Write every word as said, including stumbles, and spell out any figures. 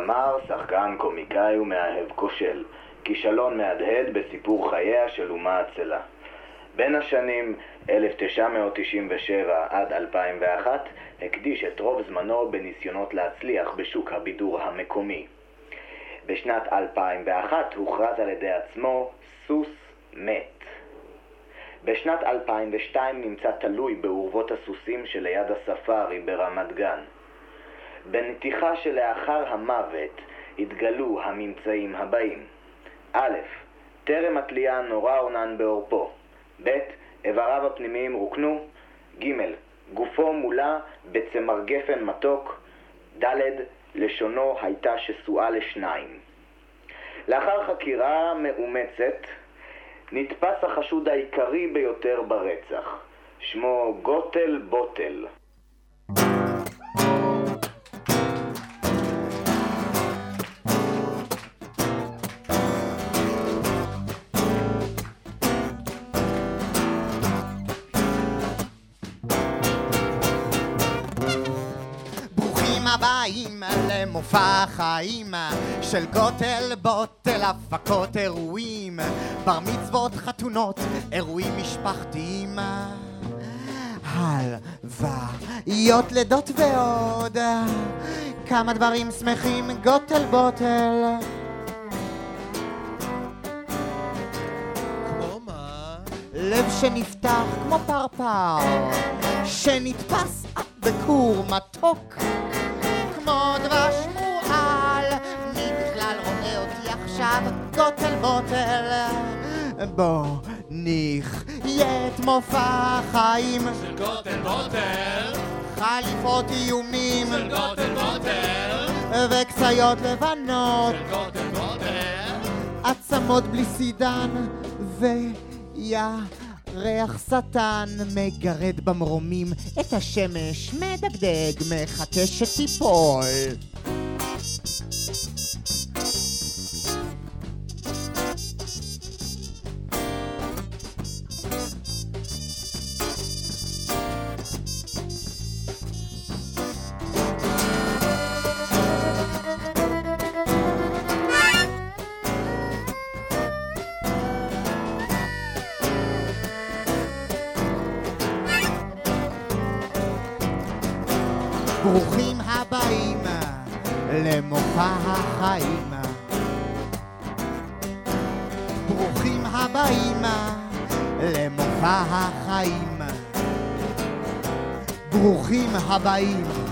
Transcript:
זמר, שחקן, קומיקאי ומאהב כושל. כישלון מהדהד בסיפור חייה של אומה עצלה. בין השנים אלף תשע מאות תשעים ושבע עד אלפיים ואחת הקדיש את רוב זמנו בניסיונות להצליח בשוק הבידור המקומי. בשנת אלפיים ואחת הוכרז על ידי עצמו סוס מת. בשנת אלפיים ושתיים נמצא תלוי באורבות הסוסים שליד הספארי ברמת גן. בנתיחה שלאחר המוות התגלו הממצאים הבאים: א', טרם התלייה נורא אורנן בעורפו. ב', איבריו הפנימיים רוקנו. ג', גופו מולא בצמר גפן מתוק. ד', לשונו הייתה שסועה לשניים. לאחר חקירה מאומצת נתפס החשוד העיקרי ביותר ברצח. שמו גוטל בוטל. הבאים למופע החיים של גוטל בוטל, הפקות אירועים, בר מצוות, חתונות, אירועים משפחתיים, הלוויות, לידות ועוד כמה דברים שמחים. גוטל בוטל כמו מה? לב שנפתח כמו פרפר שנתפס בקור מתוק כמו דבש מועל. מי בכלל רואה אותי עכשיו? גוטל בוטל, בוא נחיה את מופע החיים של גוטל בוטל, חליפות איומים של גוטל בוטל, וקציות לבנות, של גוטל בוטל, עצמות בלי סידן ויה ריח שטן מגרד במרומים, את השמש מדגדג מחכה שתיפול. ברוכים הבאים למופע החיים, ברוכים הבאים למופע החיים, ברוכים הבאים